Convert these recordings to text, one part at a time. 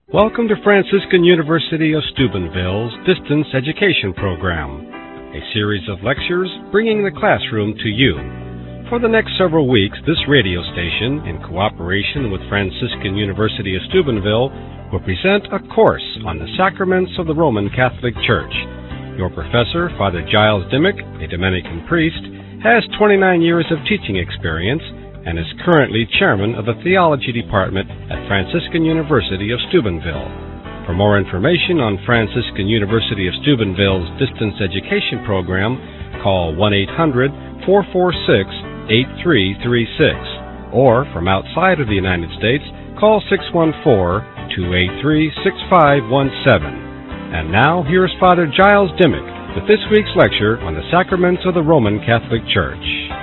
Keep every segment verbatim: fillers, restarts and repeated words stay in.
Welcome to Franciscan University of Steubenville's Distance Education Program, a series of lectures bringing the classroom to you. For the next several weeks, this radio station, in cooperation with Franciscan University of Steubenville, will present a course on the sacraments of the Roman Catholic Church. Your professor, Father Giles Dimmick, a Dominican priest, has twenty-nine years of teaching experience and is currently chairman of the Theology Department at Franciscan University of Steubenville. For more information on Franciscan University of Steubenville's Distance Education Program, call one eight hundred, four four six, eight three three six, or from outside of the United States, call six one four, two eight three, six five one seven. And now, here's Father Giles Dimmick with this week's lecture on the sacraments of the Roman Catholic Church.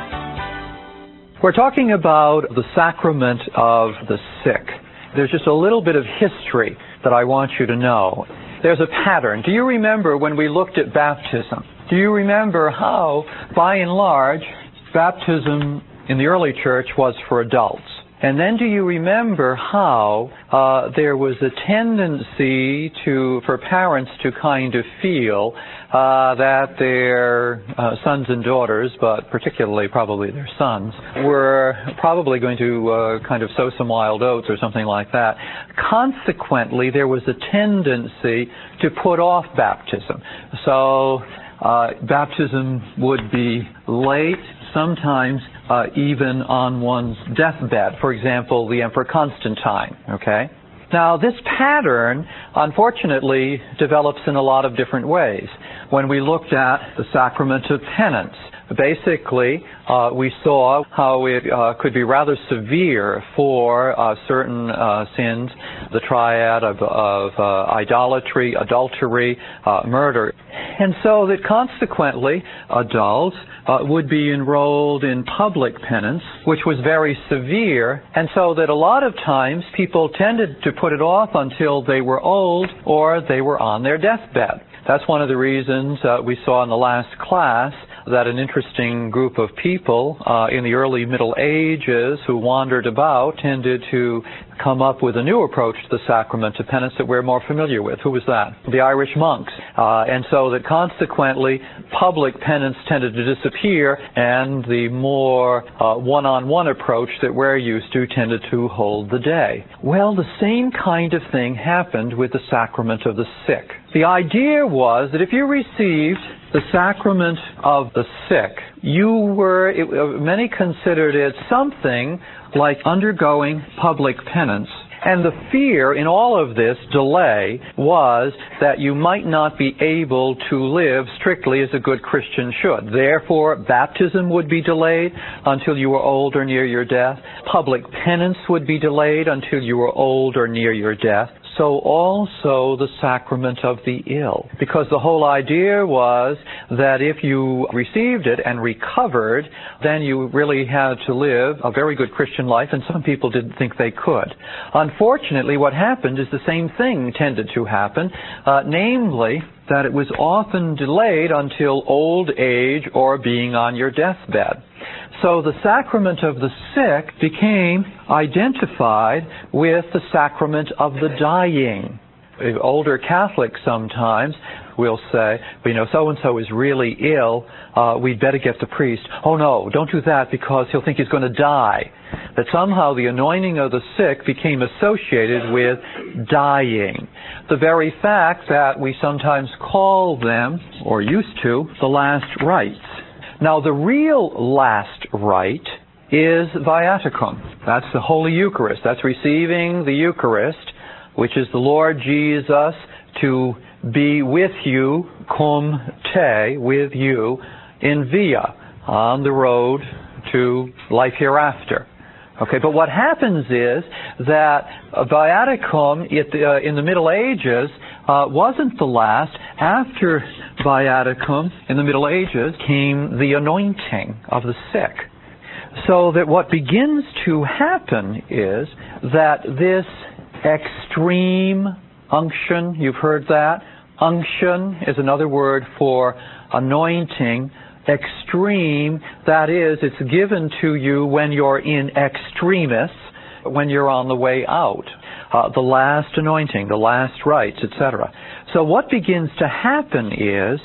We're talking about the sacrament of the sick. There's just a little bit of history that I want you to know. There's a pattern. Do you remember when we looked at baptism? Do you remember how, by and large, baptism in the early church was for adults? And then do you remember how uh, there was a tendency to for parents to kind of feel uh, that their uh, sons and daughters, but particularly probably their sons, were probably going to uh, kind of sow some wild oats or something like that. Consequently, there was a tendency to put off baptism. So uh, baptism would be late, sometimes Uh, even on one's deathbed. For example, the Emperor Constantine, okay? Now, this pattern, unfortunately, develops in a lot of different ways. When we looked at the sacrament of penance, basically, uh, we saw how it uh, could be rather severe for uh, certain uh, sins, the triad of, of uh, idolatry, adultery, uh, murder. And so that consequently, adults uh, would be enrolled in public penance, which was very severe, and so that a lot of times people tended to put it off until they were old or they were on their deathbed. That's one of the reasons uh, we saw in the last class that an interesting group of people uh, in the early Middle Ages who wandered about tended to come up with a new approach to the sacrament of penance that we're more familiar with. Who was that? The Irish monks. Uh, and so that consequently public penance tended to disappear and the more uh, one-on-one approach that we're used to tended to hold the day. Well, the same kind of thing happened with the sacrament of the sick. The idea was that if you received the sacrament of the sick, you were, it, uh, many considered it something like undergoing public penance. And the fear in all of this delay was that you might not be able to live strictly as a good Christian should. Therefore, baptism would be delayed until you were old or near your death. Public penance would be delayed until you were old or near your death. So also the sacrament of the ill. Because the whole idea was that if you received it and recovered, then you really had to live a very good Christian life, and some people didn't think they could. Unfortunately, what happened is the same thing tended to happen, uh, namely that it was often delayed until old age or being on your deathbed. So the sacrament of the sick became identified with the sacrament of the dying. Older Catholics sometimes will say, well, you know, so-and-so is really ill, uh, we'd better get the priest. Oh no, don't do that because he'll think he's going to die. That somehow the anointing of the sick became associated with dying. The very fact that we sometimes call them, or used to, the last rites. Now, the real last rite is viaticum. That's the Holy Eucharist. That's receiving the Eucharist, which is the Lord Jesus to be with you, cum te, with you, in via, on the road to life hereafter. Okay, but what happens is that viaticum uh, in the Middle Ages uh, wasn't the last. After viaticum in the Middle Ages came the anointing of the sick. So that what begins to happen is that this extreme unction, you've heard that? Unction is another word for anointing. Extreme, that is, it's given to you when you're in extremis, when you're on the way out. uh, the last anointing, the last rites, et cetera. So what begins to happen is,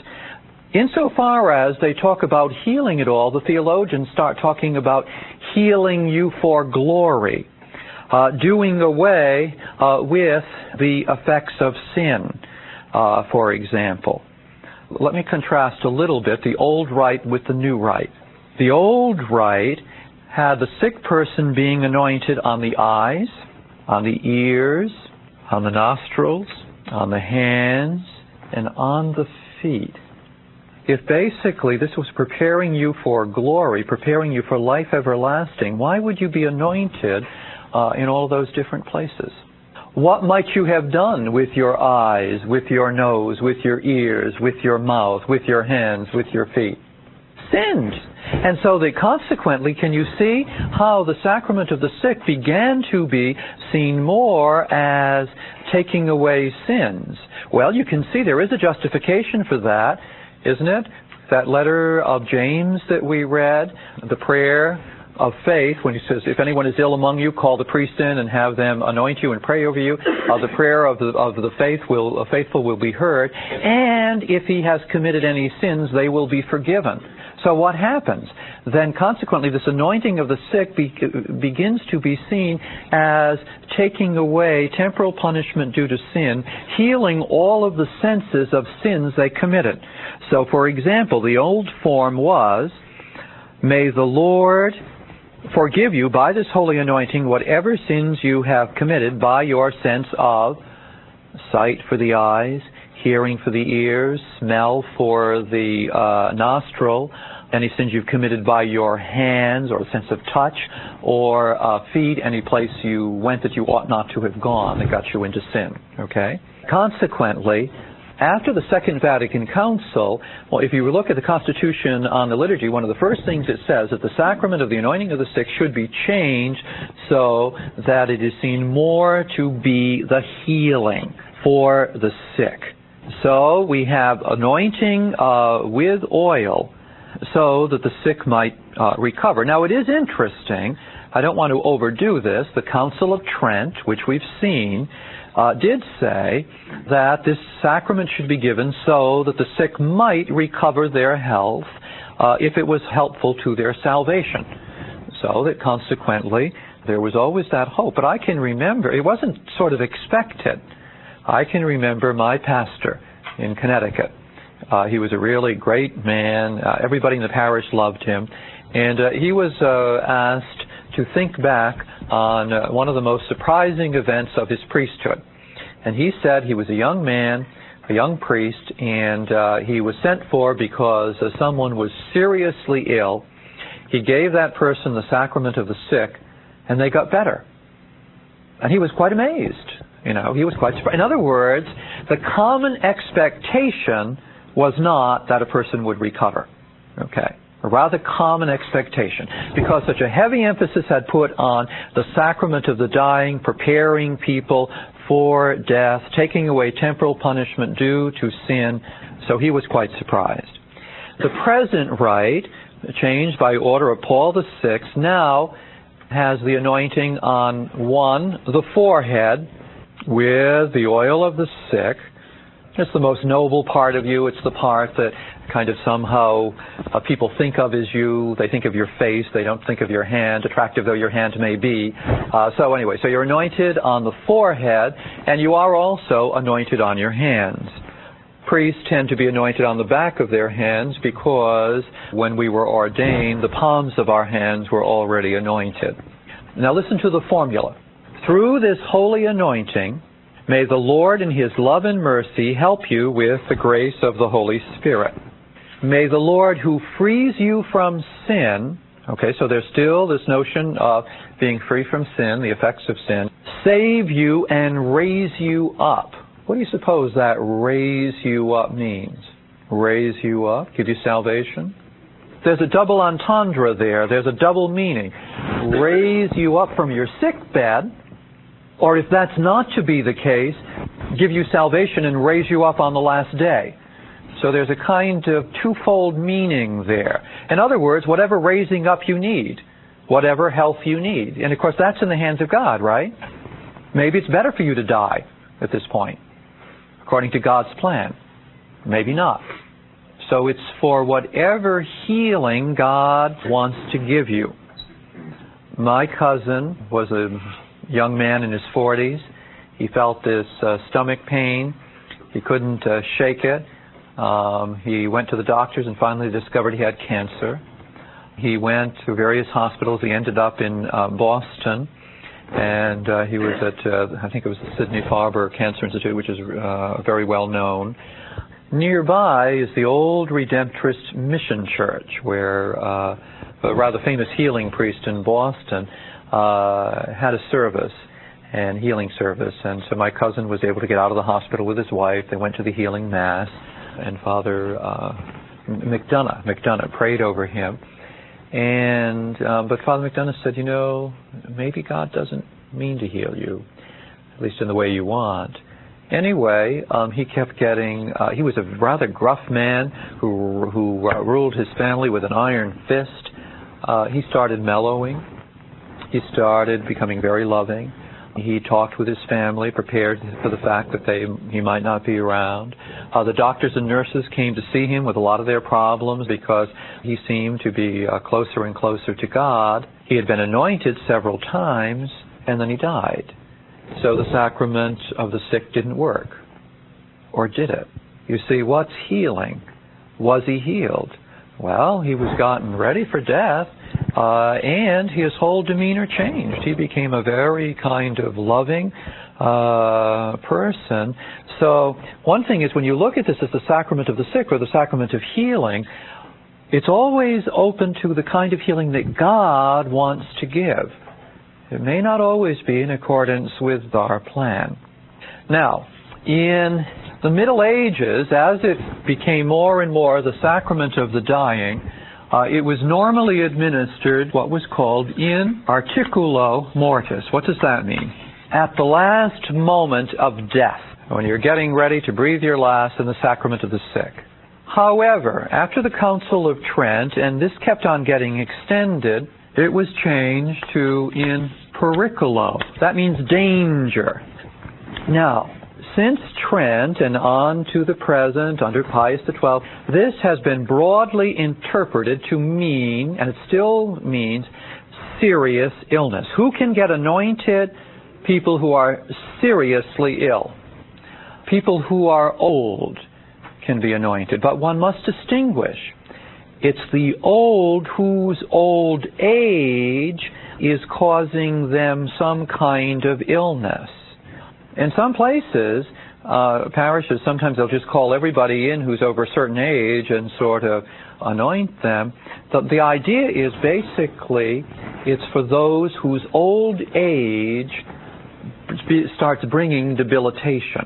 insofar as they talk about healing it all, the theologians start talking about healing you for glory, uh, doing away uh, with the effects of sin, uh, for example. Let me contrast a little bit the old rite with the new rite. The old rite had the sick person being anointed on the eyes, on the ears, on the nostrils, on the hands, and on the feet. If basically this was preparing you for glory, preparing you for life everlasting, why would you be anointed uh, in all those different places? What might you have done with your eyes, with your nose, with your ears, with your mouth, with your hands, with your feet? Sinned. And so that consequently, can you see how the sacrament of the sick began to be seen more as taking away sins? Well, you can see there is a justification for that, isn't it? That letter of James that we read, the prayer of faith, when he says, if anyone is ill among you, call the priest in and have them anoint you and pray over you. Uh, the prayer of the of the faith will uh, faithful will be heard, and if he has committed any sins, they will be forgiven. So what happens? Then consequently, this anointing of the sick be, begins to be seen as taking away temporal punishment due to sin, healing all of the senses of sins they committed. So, for example, the old form was, may the Lord forgive you by this holy anointing whatever sins you have committed by your sense of sight for the eyes, hearing for the ears, smell for the uh, nostril, any sins you've committed by your hands or sense of touch, or uh, feet, any place you went that you ought not to have gone that got you into sin. Okay? Consequently, after the Second Vatican Council, well, if you look at the Constitution on the Liturgy, one of the first things it says that the sacrament of the anointing of the sick should be changed so that it is seen more to be the healing for the sick. So we have anointing uh, with oil so that the sick might uh, recover. Now it is interesting, I don't want to overdo this, the Council of Trent, which we've seen, Uh, did say that this sacrament should be given so that the sick might recover their health uh, if it was helpful to their salvation. So that consequently there was always that hope. But I can remember, it wasn't sort of expected. I can remember my pastor in Connecticut. Uh, he was a really great man. Uh, everybody in the parish loved him. And uh, he was uh, asked to think back on uh, one of the most surprising events of his priesthood. And he said he was a young man, a young priest, and uh, he was sent for because uh, someone was seriously ill. He gave that person the sacrament of the sick, and they got better. And he was quite amazed. You know, he was quite surprised. In other words, the common expectation was not that a person would recover. Okay. A rather common expectation, because such a heavy emphasis had put on the sacrament of the dying, preparing people for death, taking away temporal punishment due to sin, so he was quite surprised. The present rite, changed by order of Paul the Sixth, now has the anointing on one, the forehead, with the oil of the sick. It's the most noble part of you. It's the part that kind of somehow uh, people think of as you. They think of your face. They don't think of your hand, attractive though your hand may be. Uh, so anyway, so you're anointed on the forehead, and you are also anointed on your hands. Priests tend to be anointed on the back of their hands because when we were ordained, the palms of our hands were already anointed. Now listen to the formula. Through this holy anointing, may the Lord in His love and mercy help you with the grace of the Holy Spirit. May the Lord who frees you from sin, okay, so there's still this notion of being free from sin, the effects of sin, save you and raise you up. What do you suppose that raise you up means? Raise you up, give you salvation? There's a double entendre there. There's a double meaning. Raise you up from your sick bed, or if that's not to be the case, give you salvation and raise you up on the last day. So there's a kind of twofold meaning there. In other words, whatever raising up you need, whatever health you need. And of course that's in the hands of God, right? Maybe it's better for you to die at this point, according to God's plan. Maybe not. So it's for whatever healing God wants to give you. My cousin was a young man in his forties. He felt this uh, stomach pain. He couldn't uh, shake it. Um, he went to the doctors and finally discovered he had cancer. He went to various hospitals. He ended up in uh, Boston. And uh, he was at, uh, I think it was the Sidney Farber Cancer Institute, which is uh, very well known. Nearby is the old Redemptorist Mission Church, where uh, a rather famous healing priest in Boston uh, had a service, and healing service. And so my cousin was able to get out of the hospital with his wife. They went to the healing mass, and Father uh, McDonough, McDonough prayed over him. And uh, but Father McDonough said, you know, maybe God doesn't mean to heal you, at least in the way you want. Anyway, um, he kept getting, uh, he was a rather gruff man who, who uh, ruled his family with an iron fist. Uh, he started mellowing. He started becoming very loving. He talked with his family, prepared for the fact that they he might not be around. Uh, the doctors and nurses came to see him with a lot of their problems because he seemed to be uh, closer and closer to God. He had been anointed several times, and then he died. So the sacrament of the sick didn't work. Or did it? You see, what's healing? Was he healed? Well, he was gotten ready for death, uh, and his whole demeanor changed. He became a very kind of loving uh, person. So one thing is, when you look at this as the sacrament of the sick or the sacrament of healing, it's always open to the kind of healing that God wants to give. It may not always be in accordance with our plan. Now, in the Middle Ages, as it became more and more the sacrament of the dying, uh, it was normally administered what was called in articulo mortis. What does that mean? At the last moment of death, when you're getting ready to breathe your last in the sacrament of the sick. However, after the Council of Trent, and this kept on getting extended, it was changed to in periculo. That means danger. Now, since Trent and on to the present, under Pius the twelfth, this has been broadly interpreted to mean, and it still means, serious illness. Who can get anointed? People who are seriously ill. People who are old can be anointed. But one must distinguish. It's the old whose old age is causing them some kind of illness. In some places, uh, parishes, sometimes they'll just call everybody in who's over a certain age and sort of anoint them. The, the idea is basically it's for those whose old age starts bringing debilitation.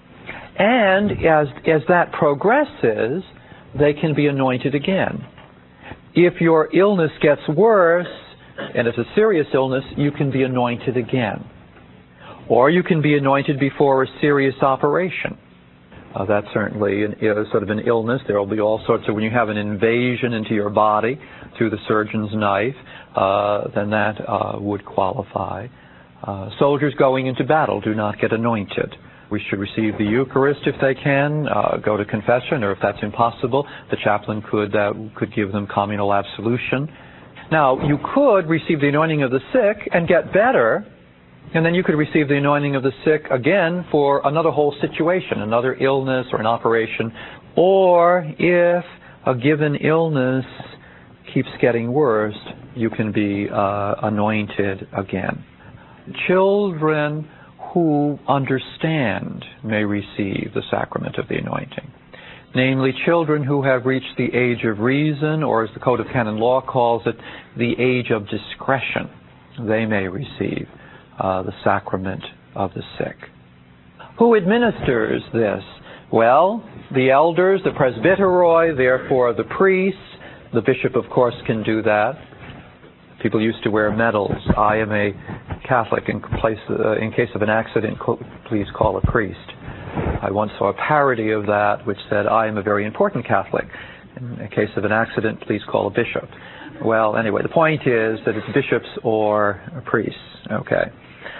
And as, as that progresses, they can be anointed again. If your illness gets worse, and it's a serious illness, you can be anointed again. Or you can be anointed before a serious operation. Uh, that's certainly an, you know, sort of an illness. There will be all sorts of, when you have an invasion into your body through the surgeon's knife, uh, then that uh, would qualify. Uh, soldiers going into battle do not get anointed. We should receive the Eucharist if they can, uh, go to confession, or if that's impossible, the chaplain could uh, could give them communal absolution. Now, you could receive the anointing of the sick and get better, and then you could receive the anointing of the sick again for another whole situation, another illness or an operation, or if a given illness keeps getting worse, you can be uh, anointed again. Children who understand may receive the sacrament of the anointing. Namely, children who have reached the age of reason, or as the Code of Canon Law calls it, the age of discretion. They may receive uh, the sacrament of the sick. Who administers this? Well, the elders, the presbyteroi, therefore the priests. The bishop, of course, can do that. People used to wear medals. I am a Catholic. In, place, uh, in case of an accident, please call a priest. I once saw a parody of that which said, I am a very important Catholic. In a case of an accident, please call a bishop. Well, anyway, the point is that it's bishops or priests. Okay.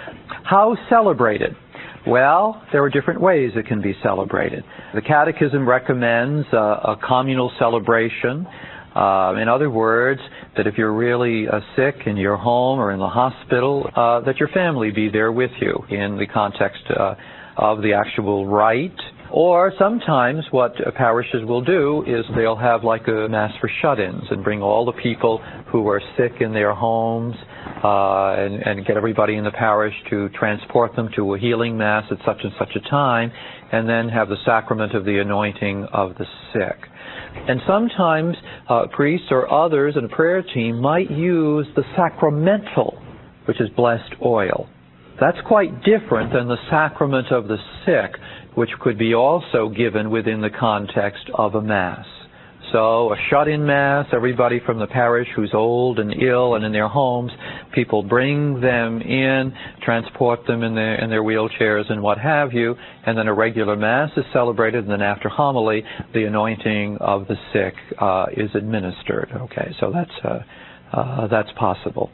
How celebrated? Well, there are different ways it can be celebrated. The Catechism recommends uh, a communal celebration. Uh, in other words, that if you're really uh, sick in your home or in the hospital, uh, that your family be there with you in the context uh, of the actual rite. Or sometimes what uh, parishes will do is they'll have like a mass for shut-ins and bring all the people who are sick in their homes uh, and, and get everybody in the parish to transport them to a healing mass at such and such a time, and then have the sacrament of the anointing of the sick. And sometimes uh, priests or others in a prayer team might use the sacramental, which is blessed oil. That's quite different than the sacrament of the sick, which could be also given within the context of a Mass. So a shut-in Mass, everybody from the parish who's old and ill and in their homes, people bring them in, transport them in their, in their wheelchairs and what have you, and then a regular Mass is celebrated, and then after homily, the anointing of the sick uh, is administered. Okay, so that's, uh, uh, that's possible.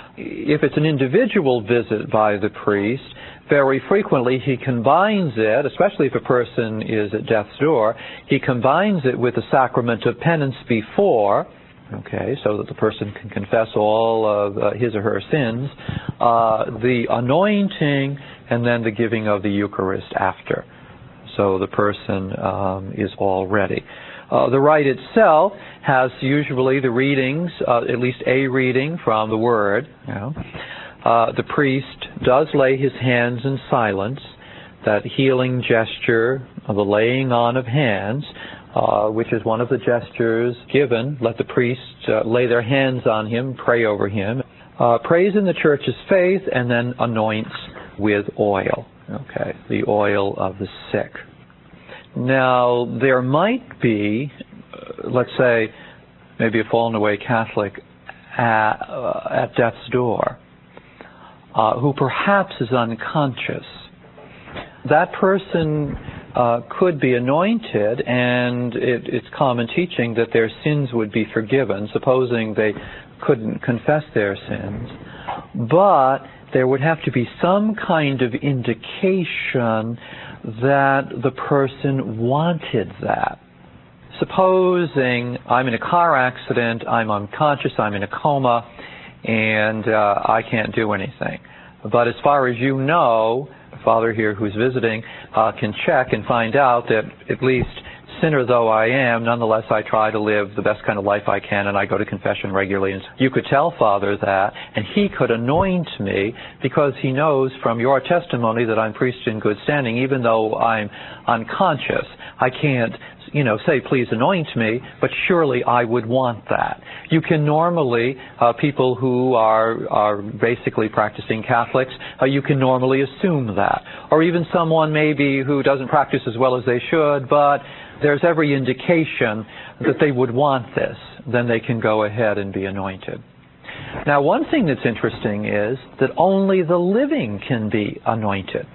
If it's an individual visit by the priest, very frequently he combines it, especially if a person is at death's door, he combines it with the sacrament of penance before, okay, so that the person can confess all of uh, his or her sins, uh, the anointing, and then the giving of the Eucharist after. So the person um, is all ready. Uh, the rite itself has usually the readings, uh, at least a reading from the Word. You know. Uh, the priest does lay his hands in silence, that healing gesture of the laying on of hands, uh, which is one of the gestures given. Let the priest uh, lay their hands on him, pray over him, uh, prays in the Church's faith, and then anoints with oil, okay, the oil of the sick. Now, there might be, uh, let's say, maybe a fallen away Catholic at, uh, at death's door, uh, who perhaps is unconscious. That person uh, could be anointed, and it, it's common teaching that their sins would be forgiven, supposing they couldn't confess their sins. But there would have to be some kind of indication that the person wanted that. Supposing I'm in a car accident, I'm unconscious, I'm in a coma, and uh, I can't do anything. But as far as you know, the Father here who's visiting uh, can check and find out that at least sinner though I am, nonetheless I try to live the best kind of life I can, and I go to confession regularly. And you could tell Father that, and he could anoint me because he knows from your testimony that I'm priest in good standing, even though I'm unconscious. I can't, you know, say, please anoint me, but surely I would want that. You can normally, uh, people who are are basically practicing Catholics, uh, you can normally assume that. Or even someone maybe who doesn't practice as well as they should, but there's every indication that they would want this. Then they can go ahead and be anointed. Now, one thing that's interesting is that only the living can be anointed.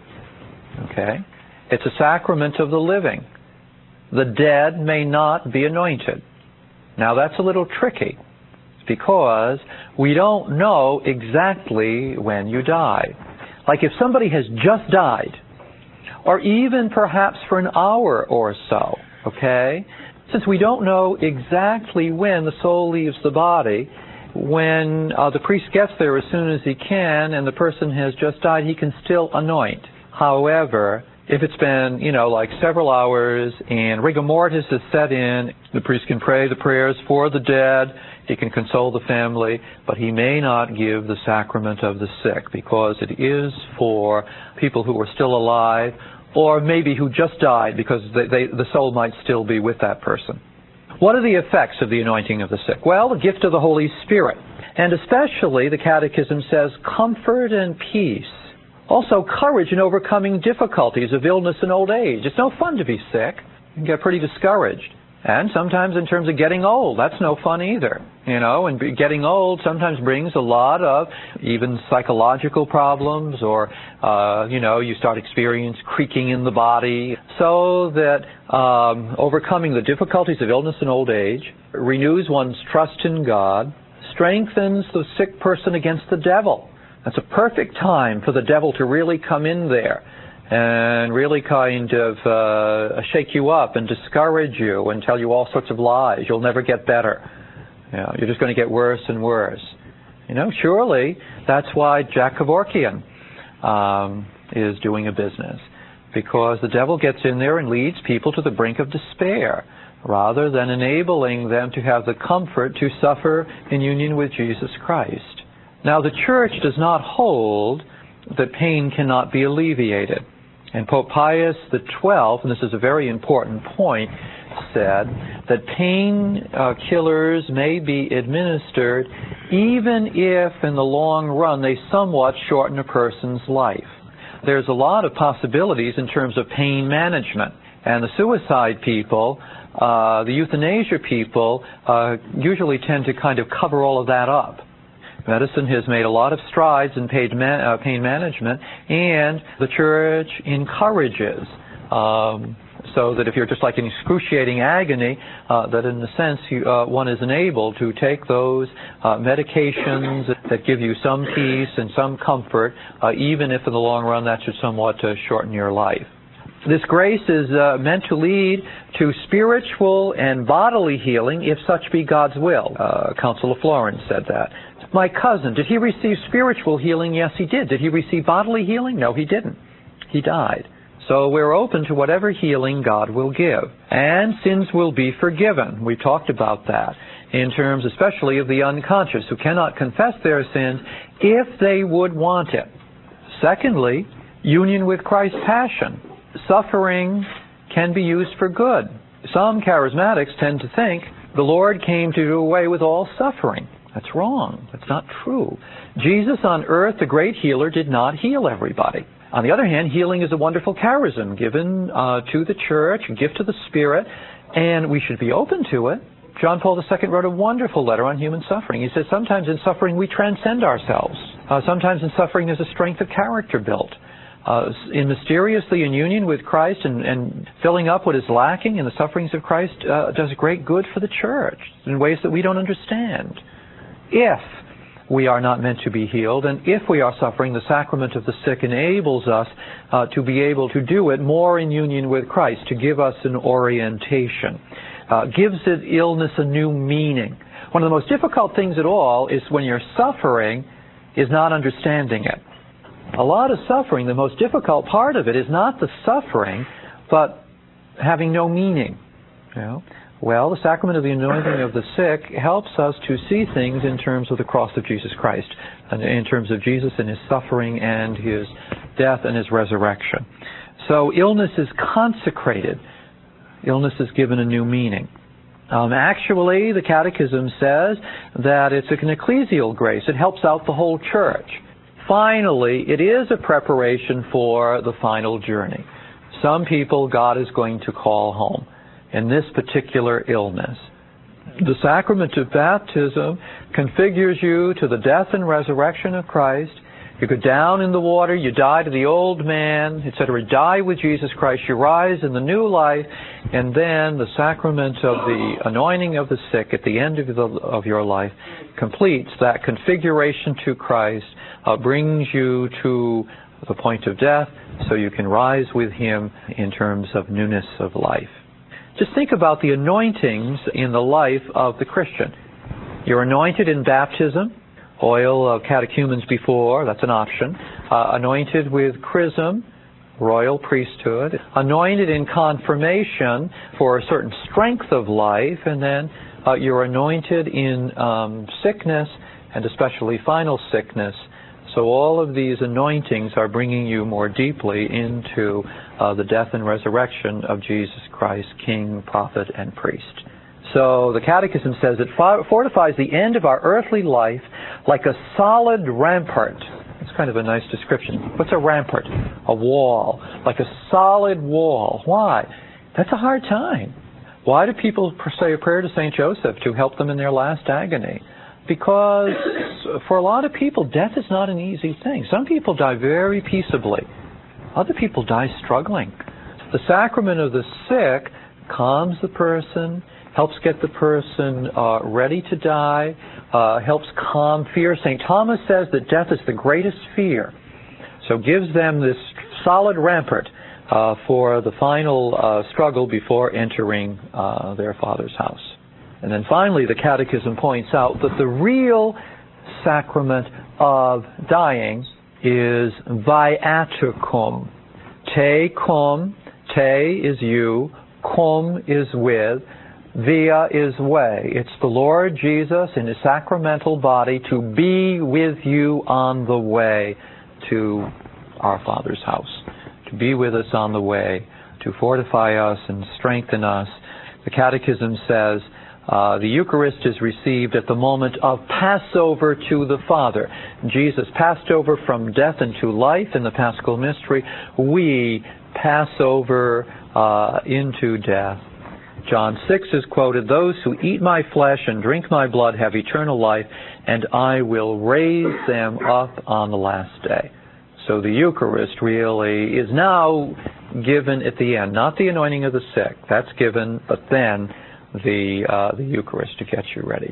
Okay? It's a sacrament of the living. The dead may not be anointed. Now, that's a little tricky because we don't know exactly when you die. Like if somebody has just died, or even perhaps for an hour or so, okay? Since we don't know exactly when the soul leaves the body, when uh, the priest gets there as soon as he can and the person has just died, he can still anoint. However, if it's been, you know, like several hours and rigor mortis is set in, the priest can pray the prayers for the dead, he can console the family, but he may not give the sacrament of the sick because it is for people who are still alive, or maybe who just died because they, they, the soul might still be with that person. What are the effects of the anointing of the sick? Well, the gift of the Holy Spirit. And especially, the Catechism says, comfort and peace. Also, courage in overcoming difficulties of illness and old age. It's no fun to be sick. You can get pretty discouraged. And sometimes in terms of getting old, that's no fun either. You know, and getting old sometimes brings a lot of even psychological problems, or, uh, you know, you start experiencing creaking in the body. So that um, overcoming the difficulties of illness and old age renews one's trust in God, strengthens the sick person against the devil. That's a perfect time for the devil to really come in there and really kind of uh, shake you up and discourage you and tell you all sorts of lies. You'll never get better. You know, you're just going to get worse and worse. You know, surely that's why Jack Kevorkian um, is doing a business, because the devil gets in there and leads people to the brink of despair rather than enabling them to have the comfort to suffer in union with Jesus Christ. Now, the Church does not hold that pain cannot be alleviated. And Pope Pius the twelfth, and this is a very important point, said that pain uh, killers may be administered even if in the long run they somewhat shorten a person's life. There's a lot of possibilities in terms of pain management. And the suicide people, uh, the euthanasia people, uh, usually tend to kind of cover all of that up. Medicine has made a lot of strides in pain, man, uh, pain management, and the Church encourages, um, so that if you're just like in excruciating agony, uh, that in a sense you, uh, one is enabled to take those uh, medications that give you some peace and some comfort, uh, even if in the long run that should somewhat uh, shorten your life. This grace is uh, meant to lead to spiritual and bodily healing, if such be God's will. Uh, Council of Florence said that. My cousin, did he receive spiritual healing? Yes, he did. Did he receive bodily healing? No, he didn't. He died. So we're open to whatever healing God will give. And sins will be forgiven. We talked about that in terms especially of the unconscious who cannot confess their sins if they would want it. Secondly, union with Christ's passion. Suffering can be used for good. Some charismatics tend to think the Lord came to do away with all suffering. That's wrong. That's not true. Jesus on earth, the great healer, did not heal everybody. On the other hand, healing is a wonderful charism given uh, to the Church, a gift of the Spirit, and we should be open to it. John Paul the Second wrote a wonderful letter on human suffering. He says sometimes in suffering we transcend ourselves. Uh, sometimes in suffering there's a strength of character built. Uh, in mysteriously in union with Christ and, and filling up what is lacking in the sufferings of Christ uh, does great good for the Church in ways that we don't understand. If we are not meant to be healed, and if we are suffering, the sacrament of the sick enables us uh, to be able to do it more in union with Christ, to give us an orientation, uh, gives it illness a new meaning. One of the most difficult things at all is when you're suffering is not understanding it. A lot of suffering, the most difficult part of it is not the suffering, but having no meaning. You know? Well, the sacrament of the anointing of the sick helps us to see things in terms of the cross of Jesus Christ, and in terms of Jesus and His suffering and His death and His resurrection. So illness is consecrated. Illness is given a new meaning. Um, actually, the Catechism says that it's an ecclesial grace. It helps out the whole Church. Finally, it is a preparation for the final journey. Some people God is going to call home in this particular illness. The sacrament of baptism configures you to the death and resurrection of Christ. You go down in the water, you die to the old man, et cetera. Die with Jesus Christ, you rise in the new life, and then the sacrament of the anointing of the sick at the end of, the, of your life completes that configuration to Christ, uh, brings you to the point of death, so you can rise with Him in terms of newness of life. Just think about the anointings in the life of the Christian. You're anointed in baptism, oil of catechumens before, that's an option. Uh, anointed with chrism, royal priesthood. Anointed in confirmation for a certain strength of life, and then uh, you're anointed in um, sickness, and especially final sickness. So all of these anointings are bringing you more deeply into uh, the death and resurrection of Jesus Christ, King, Prophet, and Priest. So the Catechism says it fortifies the end of our earthly life like a solid rampart. It's kind of a nice description. What's a rampart? A wall. Like a solid wall. Why? That's a hard time. Why do people say a prayer to Saint Joseph to help them in their last agony? Because for a lot of people, death is not an easy thing. Some people die very peaceably. Other people die struggling. The sacrament of the sick calms the person, helps get the person uh, ready to die, uh, helps calm fear. Saint Thomas says that death is the greatest fear, so gives them this solid rampart uh, for the final uh, struggle before entering uh, their Father's house. And then finally, the Catechism points out that the real sacrament of dying is viaticum. Te cum, te is you, cum is with, via is way. It's the Lord Jesus in His sacramental body to be with you on the way to our Father's house, to be with us on the way, to fortify us and strengthen us. The Catechism says, Uh, the Eucharist is received at the moment of Passover to the Father. Jesus passed over from death into life in the Paschal Mystery. We pass over uh, into death. John six is quoted, "Those who eat my flesh and drink my blood have eternal life, and I will raise them up on the last day." So the Eucharist really is now given at the end, not the anointing of the sick. That's given, but then the uh, the Eucharist to get you ready.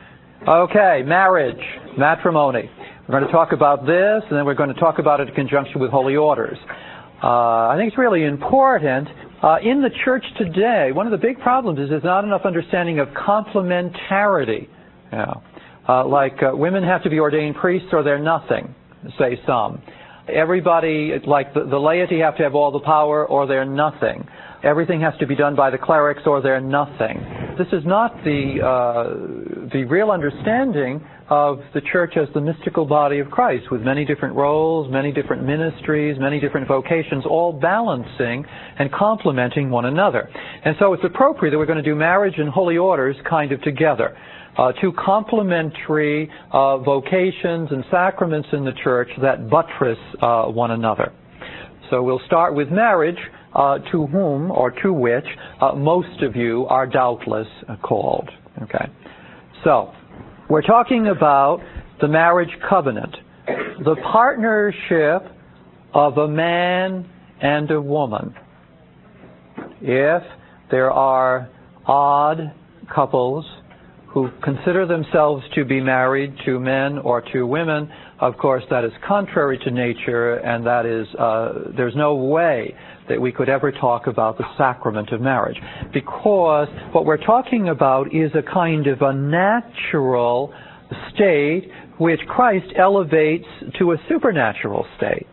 Okay, marriage, matrimony. We're going to talk about this, and then we're going to talk about it in conjunction with holy orders. Uh, I think it's really important. Uh, in the church today, one of the big problems is there's not enough understanding of complementarity. You know, uh, like uh, women have to be ordained priests or they're nothing, say some. Everybody, like the, the laity, have to have all the power or they're nothing. Everything has to be done by the clerics or they're nothing. This is not the uh, the real understanding of the church as the mystical body of Christ, with many different roles, many different ministries, many different vocations, all balancing and complementing one another. And so it's appropriate that we're going to do marriage and holy orders kind of together. Uh, two complementary uh, vocations and sacraments in the church that buttress uh, one another. So we'll start with marriage, uh, to whom or to which uh, most of you are doubtless uh, called. Okay. So we're talking about the marriage covenant, the partnership of a man and a woman. If there are odd couples who consider themselves to be married to men or to women, of course that is contrary to nature, and that is uh, there's no way that we could ever talk about the sacrament of marriage, because what we're talking about is a kind of a natural state which Christ elevates to a supernatural state.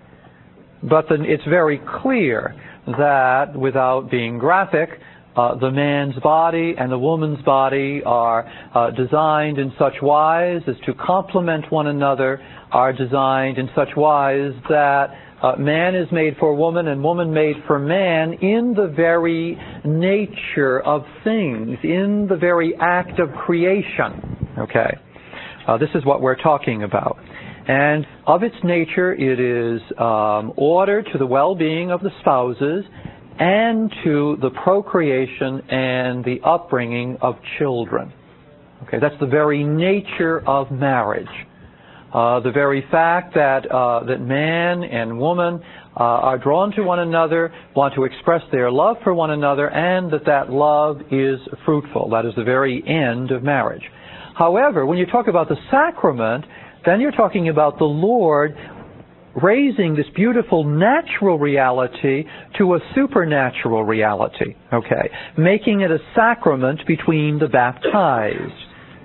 But then it's very clear that, without being graphic, Uh, the man's body and the woman's body are uh, designed in such wise as to complement one another, are designed in such wise that uh, man is made for woman and woman made for man in the very nature of things, in the very act of creation. Okay, uh, this is what we're talking about. And of its nature, it is um, order to the well-being of the spouses and to the procreation and the upbringing of children. Okay, that's the very nature of marriage. Uh, the very fact that uh, that man and woman uh, are drawn to one another, want to express their love for one another, and that that love is fruitful. That is the very end of marriage. However, when you talk about the sacrament, then you're talking about the Lord raising this beautiful natural reality to a supernatural reality, okay, making it a sacrament between the baptized.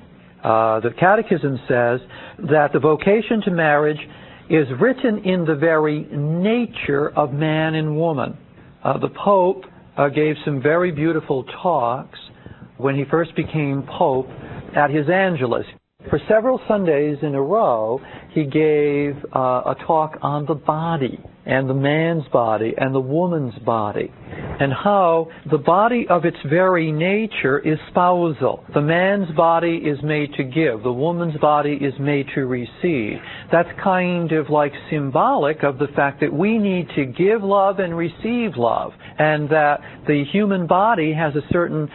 Uh, the Catechism says that the vocation to marriage is written in the very nature of man and woman. Uh, the Pope uh, gave some very beautiful talks when he first became Pope at his Angelus. For several Sundays in a row, he gave uh, a talk on the body, and the man's body, and the woman's body, and how the body of its very nature is spousal. The man's body is made to give. The woman's body is made to receive. That's kind of like symbolic of the fact that we need to give love and receive love, and that the human body has a certain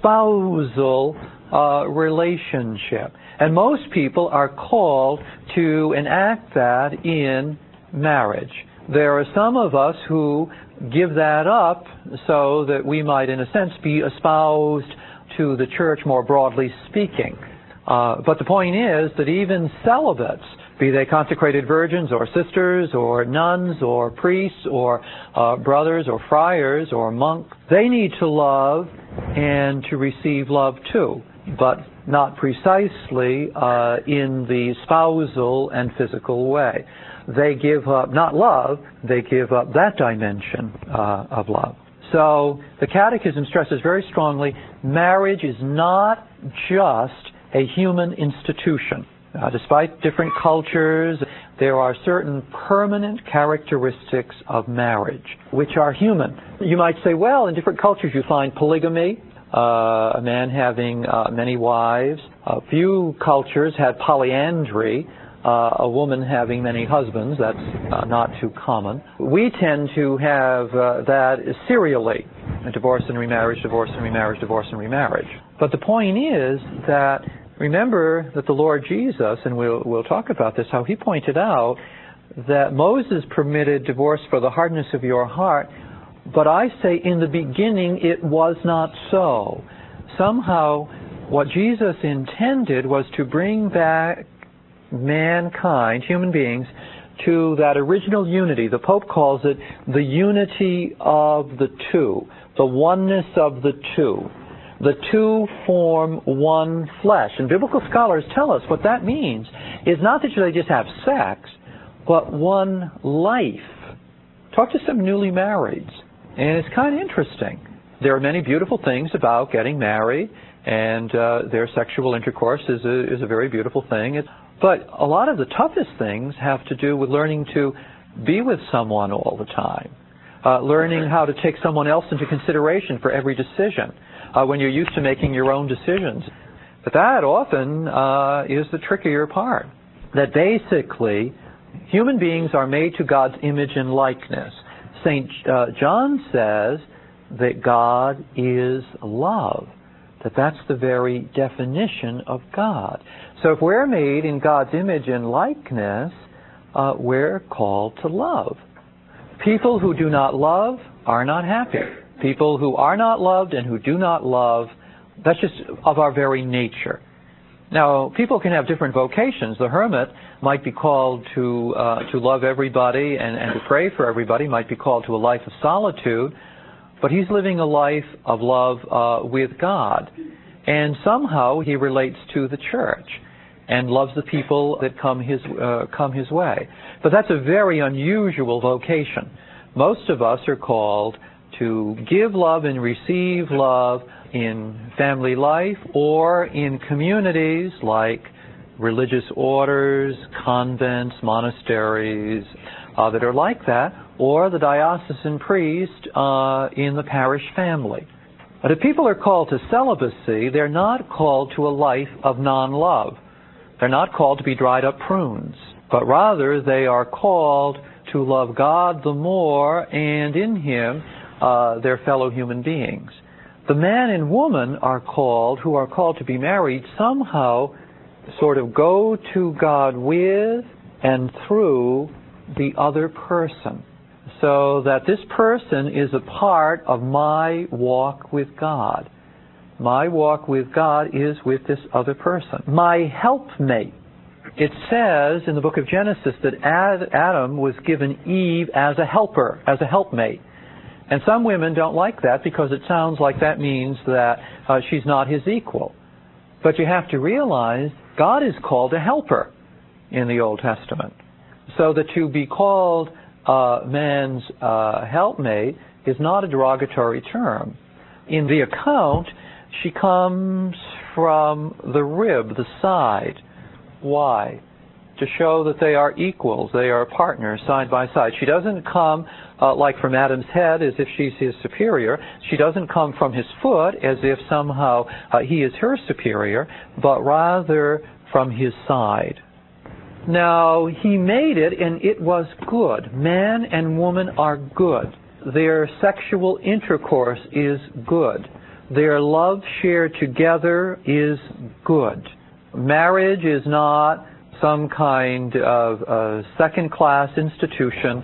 spousal uh, relationship. And most people are called to enact that in marriage. There are some of us who give that up so that we might, in a sense, be espoused to the church more broadly speaking. Uh, but the point is that even celibates, be they consecrated virgins or sisters or nuns or priests or uh, brothers or friars or monks, they need to love and to receive love too, but not precisely uh, in the spousal and physical way. They give up, not love, they give up that dimension uh, of love. So the Catechism stresses very strongly, marriage is not just a human institution. Uh, despite different cultures, there are certain permanent characteristics of marriage, which are human. You might say, well, in different cultures you find polygamy, uh, a man having uh, many wives. A few cultures had polyandry, uh, a woman having many husbands. That's uh, not too common. We tend to have uh, that serially, divorce and remarriage, divorce and remarriage, divorce and remarriage. But the point is that remember that the Lord Jesus, and we'll, we'll talk about this, how he pointed out that Moses permitted divorce for the hardness of your heart, but I say in the beginning it was not so. Somehow what Jesus intended was to bring back mankind, human beings, to that original unity. The Pope calls it the unity of the two, the oneness of the two. The two form one flesh. And biblical scholars tell us what that means is not that they just have sex, but one life. Talk to some newly marrieds, and it's kind of interesting. There are many beautiful things about getting married, and uh, their sexual intercourse is a, is a very beautiful thing. It's, but a lot of the toughest things have to do with learning to be with someone all the time, uh, learning how to take someone else into consideration for every decision. Uh, when you're used to making your own decisions. But that often uh, is the trickier part. That basically, human beings are made to God's image and likeness. Saint uh, John says that God is love. That that's the very definition of God. So if we're made in God's image and likeness, uh, we're called to love. People who do not love are not happy. People who are not loved and who do not love, that's just of our very nature. Now, people can have different vocations. The hermit might be called to uh, to love everybody and, and to pray for everybody, might be called to a life of solitude, but he's living a life of love uh, with God. And somehow he relates to the church and loves the people that come his, uh, come his way. But that's a very unusual vocation. Most of us are called to give love and receive love in family life or in communities like religious orders, convents, monasteries uh, that are like that, or the diocesan priest uh, in the parish family. But if people are called to celibacy, they're not called to a life of non-love. They're not called to be dried up prunes, but rather they are called to love God the more and in Him Uh, their fellow human beings. The man and woman are called, who are called to be married, somehow sort of go to God with and through the other person, so that this person is a part of my walk with God. My walk with God is with this other person. My helpmate. It says in the book of Genesis that Adam was given Eve as a helper, as a helpmate. And some women don't like that because it sounds like that means that uh, she's not his equal. But you have to realize God is called a helper in the Old Testament. So that to be called uh, man's uh, helpmate is not a derogatory term. In the account, she comes from the rib, the side. Why? To show that they are equals, they are partners side by side. She doesn't come uh, like from Adam's head as if she's his superior. She doesn't come from his foot as if somehow uh, he is her superior, but rather from his side. Now, he made it and it was good. Man and woman are good. Their sexual intercourse is good. Their love shared together is good. Marriage is not some kind of uh, second-class institution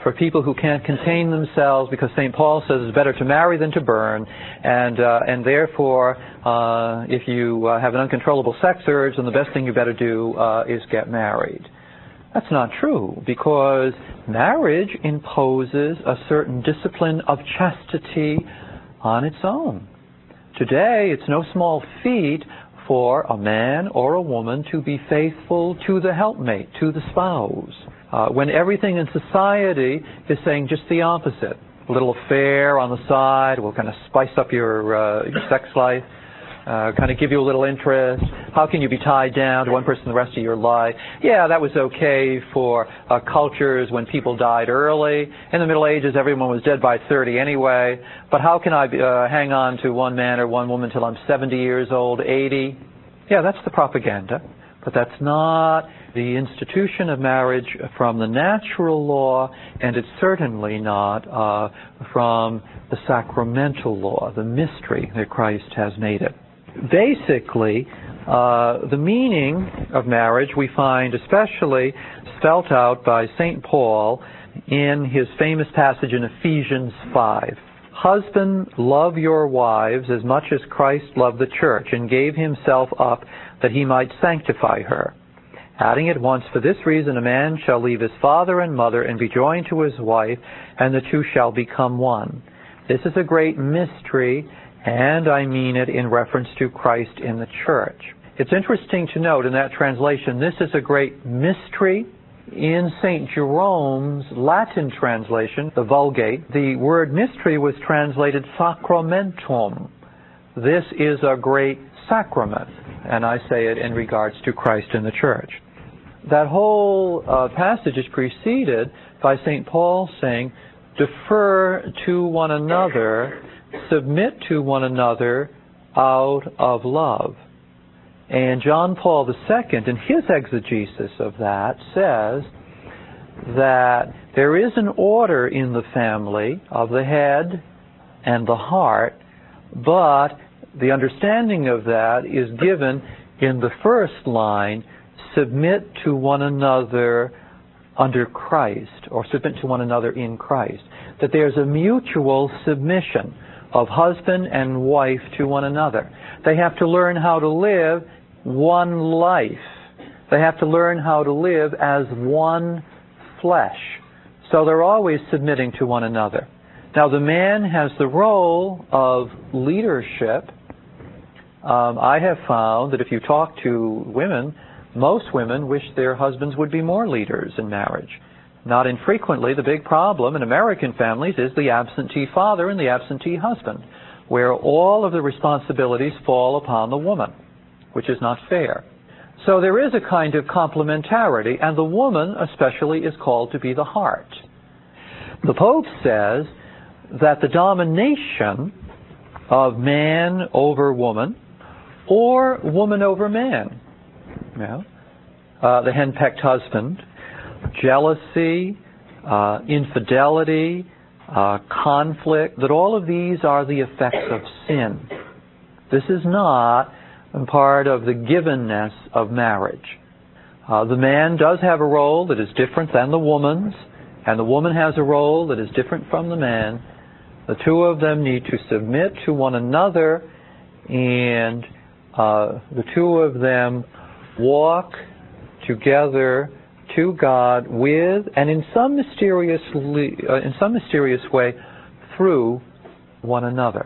for people who can't contain themselves, because Saint Paul says it's better to marry than to burn, and uh, and therefore, uh, if you uh, have an uncontrollable sex urge, then the best thing you better do uh, is get married. That's not true, because marriage imposes a certain discipline of chastity on its own. Today, it's no small feat for a man or a woman to be faithful to the helpmate, to the spouse, uh, when everything in society is saying just the opposite. A little affair on the side will kind of spice up your, uh, your sex life, uh, kind of give you a little interest. How can you be tied down to one person the rest of your life? Yeah, that was okay for uh, cultures when people died early. In the Middle Ages, everyone was dead by thirty anyway. But how can I uh, hang on to one man or one woman till I'm seventy years old, eighty? Yeah, that's the propaganda. But that's not the institution of marriage from the natural law, and it's certainly not uh, from the sacramental law, the mystery that Christ has made it. Basically, uh, the meaning of marriage we find especially spelt out by Saint Paul in his famous passage in Ephesians five. Husbands, love your wives as much as Christ loved the church and gave himself up that he might sanctify her. Adding at once, for this reason a man shall leave his father and mother and be joined to his wife, and the two shall become one. This is a great mystery, and I mean it in reference to Christ in the church. It's interesting to note in that translation, this is a great mystery. In Saint Jerome's Latin translation, the Vulgate, the word mystery was translated sacramentum. This is a great sacrament, and I say it in regards to Christ in the church. That whole uh, passage is preceded by Saint Paul saying, defer to one another, submit to one another out of love. And John Paul the Second, in his exegesis of that, says that there is an order in the family of the head and the heart, but the understanding of that is given in the first line, submit to one another under Christ, or submit to one another in Christ. That there's a mutual submission of husband and wife to one another. They have to learn how to live one life. They have to learn how to live as one flesh. So they're always submitting to one another. Now the man has the role of leadership. Um, I have found that if you talk to women, most women wish their husbands would be more leaders in marriage. Not infrequently, the big problem in American families is the absentee father and the absentee husband, where all of the responsibilities fall upon the woman, which is not fair. So there is a kind of complementarity, and the woman especially is called to be the heart. The Pope says that the domination of man over woman, or woman over man, you know, uh, the henpecked husband, jealousy, uh, infidelity, uh, conflict, that all of these are the effects of sin. This is not part of the givenness of marriage. Uh, the man does have a role that is different than the woman's, and the woman has a role that is different from the man. The two of them need to submit to one another, and uh, the two of them walk together to God with, and in some mysterious, uh, in some mysterious way, through one another.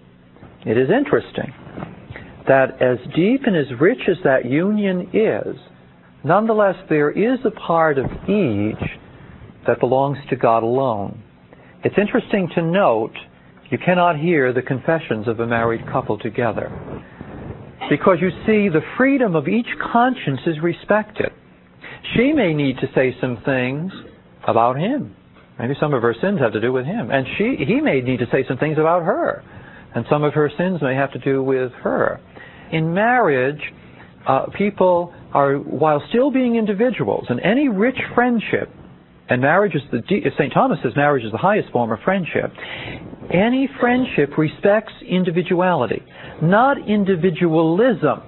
It is interesting that as deep and as rich as that union is, nonetheless there is a part of each that belongs to God alone. It's interesting to note you cannot hear the confessions of a married couple together, because you see the freedom of each conscience is respected. She may need to say some things about him. Maybe some of her sins have to do with him. And she, he may need to say some things about her. And some of her sins may have to do with her. In marriage, uh, people are, while still being individuals, and any rich friendship, and marriage is the, Saint Thomas says marriage is the highest form of friendship, any friendship respects individuality, not individualism.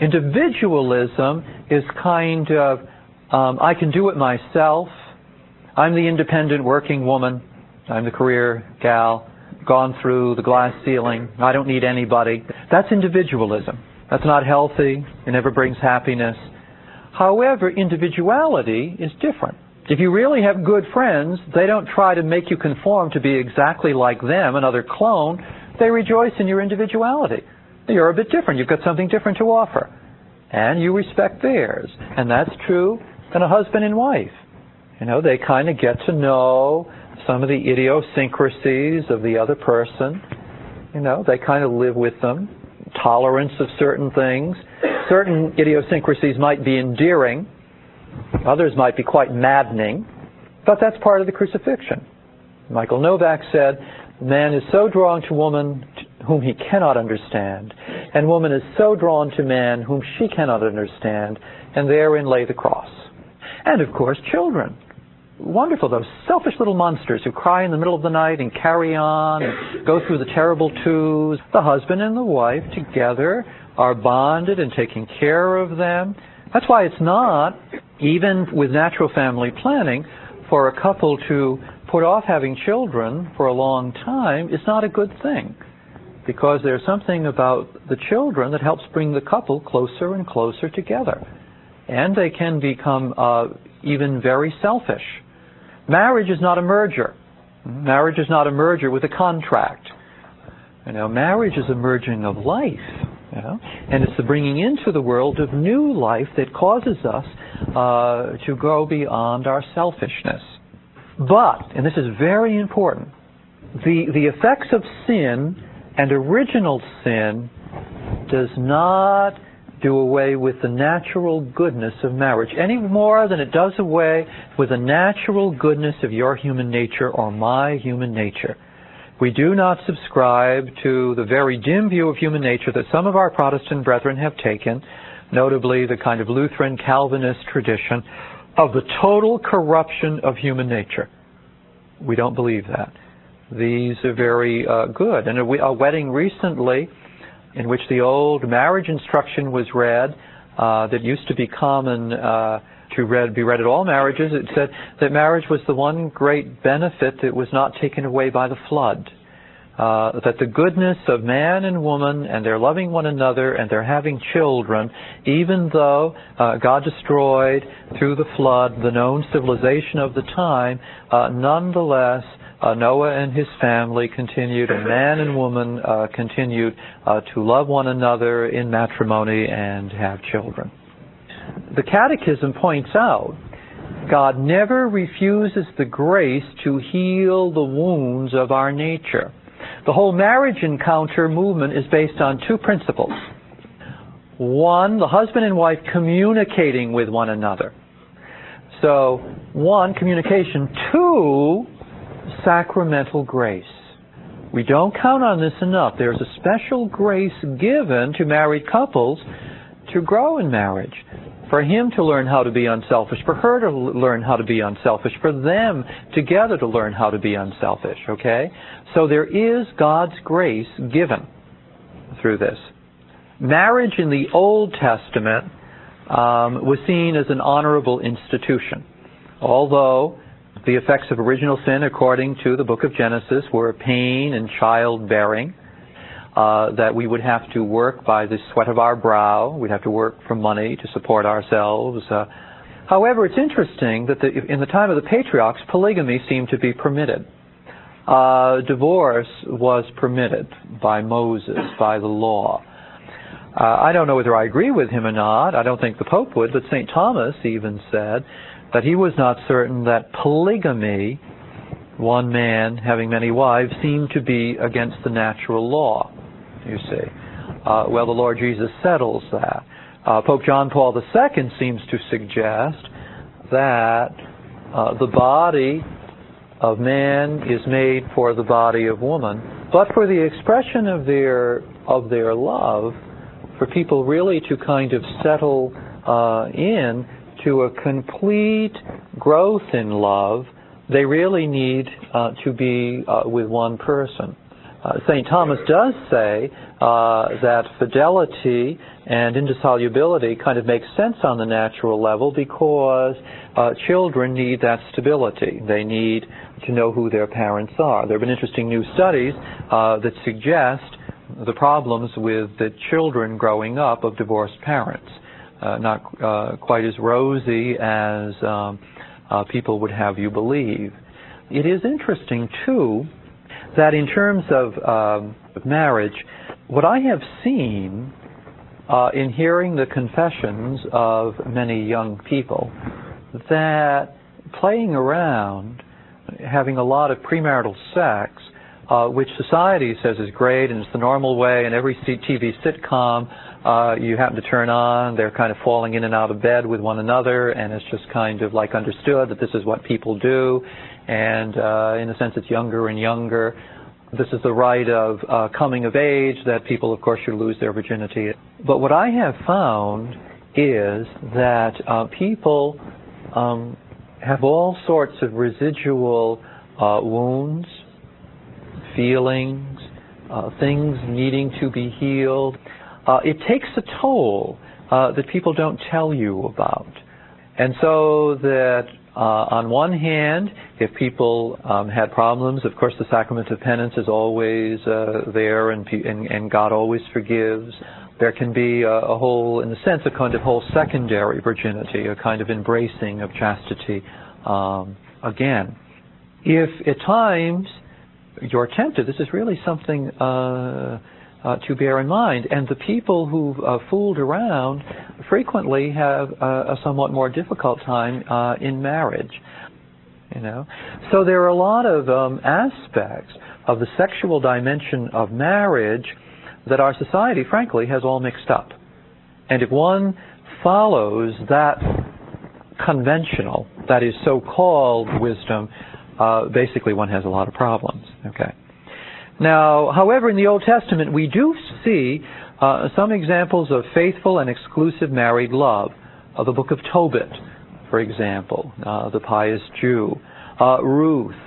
Individualism is kind of, um, I can do it myself, I'm the independent working woman. I'm the career gal, gone through the glass ceiling. I don't need anybody. That's individualism. That's not healthy. It never brings happiness. However, individuality is different. If you really have good friends, they don't try to make you conform to be exactly like them, another clone. They rejoice in your individuality. You're a bit different. You've got something different to offer. And you respect theirs. And that's true in a husband and wife. You know, they kind of get to know some of the idiosyncrasies of the other person. You know, they kind of live with them. Tolerance of certain things. Certain idiosyncrasies might be endearing. Others might be quite maddening. But that's part of the crucifixion. Michael Novak said, man is so drawn to woman whom he cannot understand, and woman is so drawn to man whom she cannot understand, and therein lay the cross. And of course, children. Wonderful, those selfish little monsters who cry in the middle of the night and carry on and go through the terrible twos. The husband and the wife together are bonded and taking care of them. That's why it's not, even with natural family planning, for a couple to put off having children for a long time is not a good thing. Because there's something about the children that helps bring the couple closer and closer together. And they can become uh, even very selfish. Marriage is not a merger. Marriage is not a merger with a contract. You know, marriage is a merging of life. You know? And it's the bringing into the world of new life that causes us uh, to go beyond our selfishness. But, and this is very important, the, the effects of sin and original sin does not do away with the natural goodness of marriage any more than it does away with the natural goodness of your human nature or my human nature. We do not subscribe to the very dim view of human nature that some of our Protestant brethren have taken, notably the kind of Lutheran Calvinist tradition of the total corruption of human nature. We don't believe that. These are very uh, good. And a, a wedding recently in which the old marriage instruction was read, uh, that used to be common uh, to read, be read at all marriages, it said that marriage was the one great benefit that was not taken away by the flood. Uh, that the goodness of man and woman and their loving one another and their having children, even though uh, God destroyed through the flood the known civilization of the time, uh, nonetheless Uh, Noah and his family continued, and man and woman uh, continued uh, to love one another in matrimony and have children. The Catechism points out, God never refuses the grace to heal the wounds of our nature. The whole marriage encounter movement is based on two principles. One, the husband and wife communicating with one another. So, one, communication. Two, sacramental grace. We don't count on this enough. There's a special grace given to married couples to grow in marriage. For him to learn how to be unselfish, for her to learn how to be unselfish, for them together to learn how to be unselfish, okay? So there is God's grace given through this. Marriage in the Old Testament um, was seen as an honorable institution, although the effects of original sin, according to the book of Genesis, were pain and childbearing, uh, that we would have to work by the sweat of our brow. We'd have to work for money to support ourselves. Uh, however, it's interesting that the, in the time of the patriarchs, polygamy seemed to be permitted. Uh, divorce was permitted by Moses, by the law. Uh, I don't know whether I agree with him or not. I don't think the Pope would, but Saint Thomas even said that he was not certain that polygamy, one man having many wives, seemed to be against the natural law, you see. Uh, well, the Lord Jesus settles that. Uh, Pope John Paul the Second seems to suggest that uh, the body of man is made for the body of woman, but for the expression of their, of their love, for people really to kind of settle uh, in to a complete growth in love, they really need uh, to be uh, with one person. Uh, Saint Thomas does say uh, that fidelity and indissolubility kind of makes sense on the natural level because uh, children need that stability. They need to know who their parents are. There have been interesting new studies uh, that suggest the problems with the children growing up of divorced parents. Uh, not uh, quite as rosy as um, uh, people would have you believe. It is interesting, too, that in terms of um, marriage, what I have seen uh, in hearing the confessions of many young people, that playing around, having a lot of premarital sex, uh, which society says is great and it's the normal way, and every T V sitcom uh, you happen to turn on, they're kind of falling in and out of bed with one another, and it's just kind of like understood that this is what people do, and uh, in a sense it's younger and younger. This is the rite of uh, coming of age that people, of course, should lose their virginity. But what I have found is that uh, people um, have all sorts of residual uh, wounds, feelings, uh, things needing to be healed. Uh, it takes a toll uh, that people don't tell you about. And so that uh, on one hand, if people um, had problems, of course the sacrament of penance is always uh, there, and, and, and God always forgives. There can be a, a whole, in a sense, a kind of whole secondary virginity, a kind of embracing of chastity um, again. If at times you're tempted, this is really something uh, uh, to bear in mind. And the people who've uh, fooled around frequently have uh, a somewhat more difficult time uh, in marriage. You know, so there are a lot of um, aspects of the sexual dimension of marriage that our society, frankly, has all mixed up. And if one follows that conventional, that is so-called wisdom, uh, basically one has a lot of problems. Okay. Now, however, in the Old Testament, we do see uh, some examples of faithful and exclusive married love. Uh, the book of Tobit, for example, uh, the pious Jew, uh, Ruth.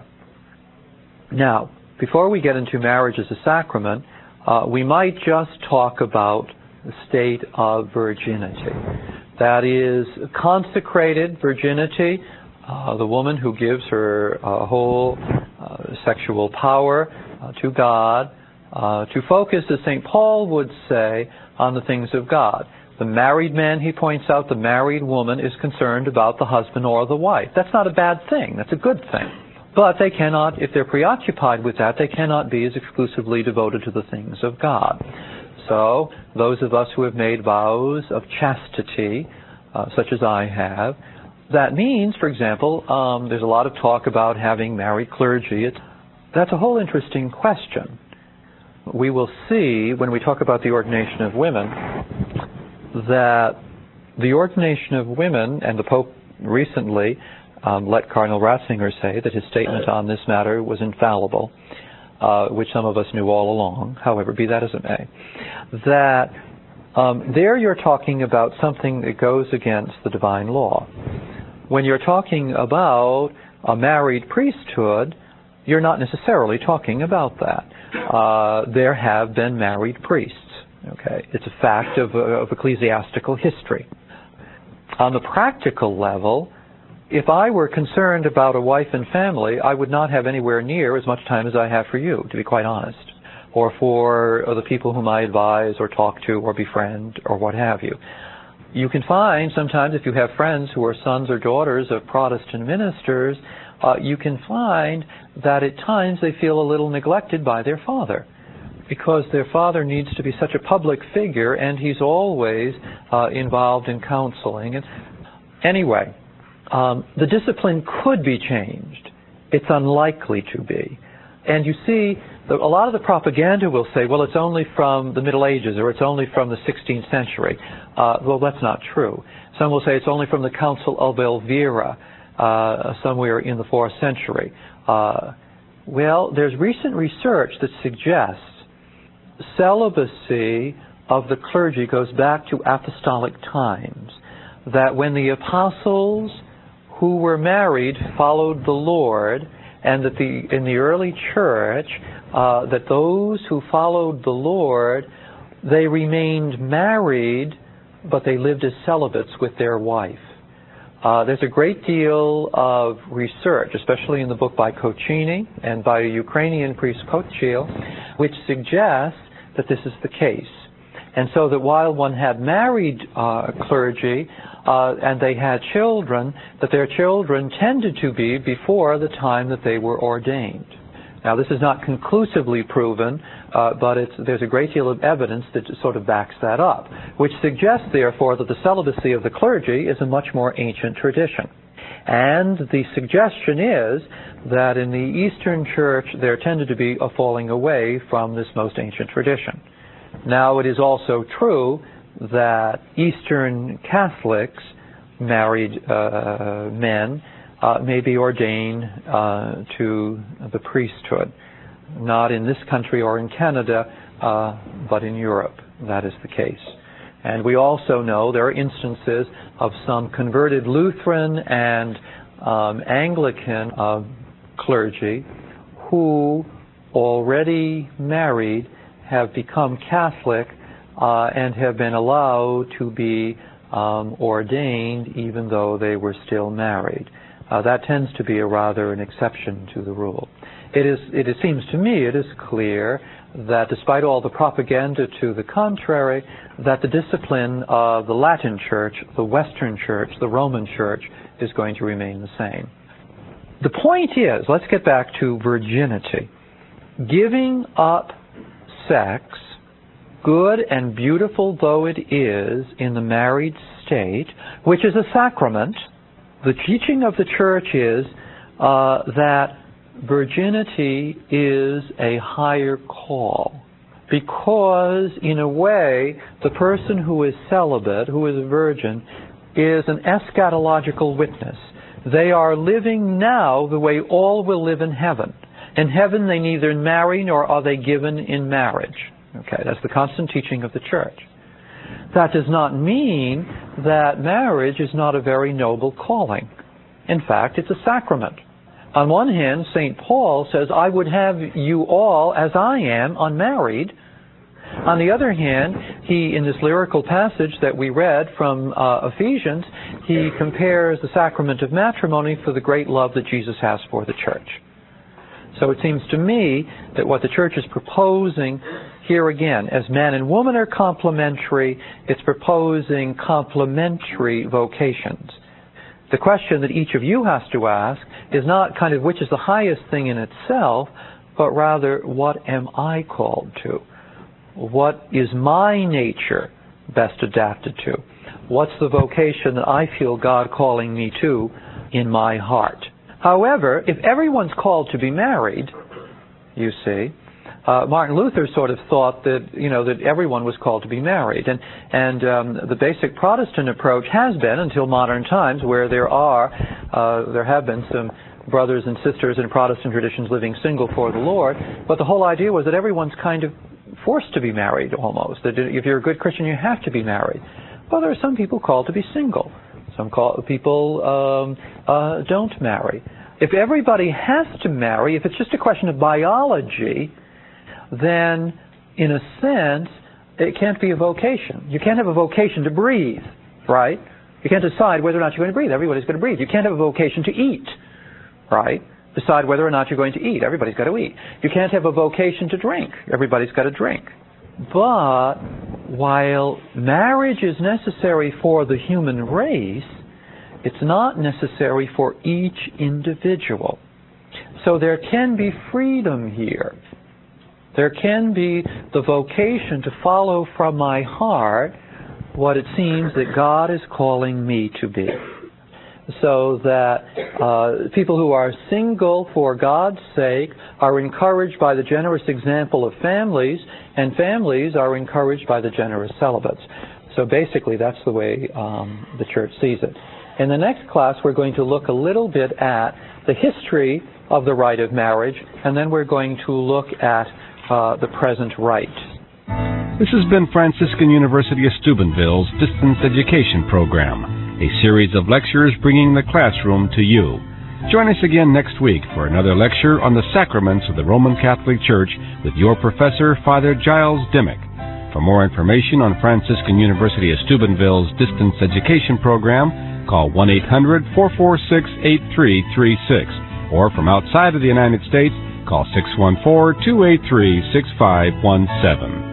Now, before we get into marriage as a sacrament, uh, we might just talk about the state of virginity. That is, consecrated virginity, uh, the woman who gives her uh, whole uh, sexual power uh, to God, uh, to focus, as Saint Paul would say, on the things of God. The married man, he points out, the married woman is concerned about the husband or the wife. That's not a bad thing. That's a good thing. But they cannot, if they're preoccupied with that, they cannot be as exclusively devoted to the things of God. So, those of us who have made vows of chastity, uh, such as I have, that means, for example, um, there's a lot of talk about having married clergy. It's, that's a whole interesting question. We will see, when we talk about the ordination of women, that the ordination of women, and the Pope recently um, let Cardinal Ratzinger say that his statement on this matter was infallible, uh, which some of us knew all along, however, be that as it may, that um, there you're talking about something that goes against the divine law. When you're talking about a married priesthood, you're not necessarily talking about that. Uh, there have been married priests. Okay, it's a fact of, uh, of ecclesiastical history. On the practical level, if I were concerned about a wife and family, I would not have anywhere near as much time as I have for you, to be quite honest, or for the people whom I advise or talk to or befriend or what have you. You can find sometimes, if you have friends who are sons or daughters of Protestant ministers, uh, you can find that at times they feel a little neglected by their father, because their father needs to be such a public figure, and he's always uh, involved in counseling. And anyway, um, the discipline could be changed. It's unlikely to be. And you see, the, a lot of the propaganda will say, well, it's only from the Middle Ages, or it's only from the sixteenth century. Uh, well, that's not true. Some will say it's only from the Council of Elvira, uh, somewhere in the fourth century. Uh, well, there's recent research that suggests celibacy of the clergy goes back to apostolic times, that when the apostles who were married followed the Lord, and that the in the early church, uh, that those who followed the Lord, they remained married, but they lived as celibates with their wife. Uh, there's a great deal of research, especially in the book by Kochini and by a Ukrainian priest, Kochil, which suggests that this is the case. And so that while one had married uh, clergy uh, and they had children, that their children tended to be before the time that they were ordained. Now, this is not conclusively proven, uh, but it's, there's a great deal of evidence that sort of backs that up, which suggests, therefore, that the celibacy of the clergy is a much more ancient tradition. And the suggestion is that in the Eastern Church, there tended to be a falling away from this most ancient tradition. Now, it is also true that Eastern Catholics, married uh, men, Uh, may be ordained uh, to the priesthood, not in this country or in Canada, uh, but in Europe. That is the case. And we also know there are instances of some converted Lutheran and um, Anglican uh, clergy who, already married, have become Catholic uh, and have been allowed to be um, ordained even though they were still married. Uh, that tends to be a rather an exception to the rule. It is, it, it seems to me, it is clear that despite all the propaganda to the contrary, that the discipline of the Latin Church, the Western Church, the Roman Church, is going to remain the same. The point is, let's get back to virginity. Giving up sex, good and beautiful though it is in the married state, which is a sacrament, the teaching of the Church is uh, that virginity is a higher call, because in a way the person who is celibate, who is a virgin, is an eschatological witness. They are living now the way all will live in heaven. In heaven they neither marry nor are they given in marriage. Okay, that's the constant teaching of the Church. That does not mean that marriage is not a very noble calling. In fact, it's a sacrament. On one hand, Saint Paul says, I would have you all as I am, unmarried. On the other hand, he, in this lyrical passage that we read from uh, Ephesians, he compares the sacrament of matrimony for the great love that Jesus has for the church. So it seems to me that what the Church is proposing here again, as man and woman are complementary, it's proposing complementary vocations. The question that each of you has to ask is not kind of which is the highest thing in itself, but rather, what am I called to? What is my nature best adapted to? What's the vocation that I feel God calling me to in my heart? However, if everyone's called to be married, you see, uh, Martin Luther sort of thought that, you know, that everyone was called to be married. And, and um, the basic Protestant approach has been, until modern times, where there are, uh, there have been some brothers and sisters in Protestant traditions living single for the Lord, but the whole idea was that everyone's kind of forced to be married, almost. That if you're a good Christian, you have to be married. Well, there are some people called to be single. Some call, people um, uh, don't marry. If everybody has to marry, if it's just a question of biology, then, in a sense, it can't be a vocation. You can't have a vocation to breathe, right? You can't decide whether or not you're going to breathe. Everybody's going to breathe. You can't have a vocation to eat, right? Decide whether or not you're going to eat. Everybody's got to eat. You can't have a vocation to drink. Everybody's got to drink. But while marriage is necessary for the human race, it's not necessary for each individual. So there can be freedom here. There can be the vocation to follow from my heart what it seems that God is calling me to be. So that uh, people who are single for God's sake are encouraged by the generous example of families, and families are encouraged by the generous celibates. So basically that's the way um, the Church sees it. In the next class we're going to look a little bit at the history of the rite of marriage, and then we're going to look at uh, the present rite. This has been Franciscan University of Steubenville's Distance Education Program, a series of lectures bringing the classroom to you. Join us again next week for another lecture on the sacraments of the Roman Catholic Church with your professor, Father Giles Dimmick. For more information on Franciscan University of Steubenville's distance education program, call one eight hundred, four four six, eight three three six. Or from outside of the United States, call six one four, two eight three, six five one seven.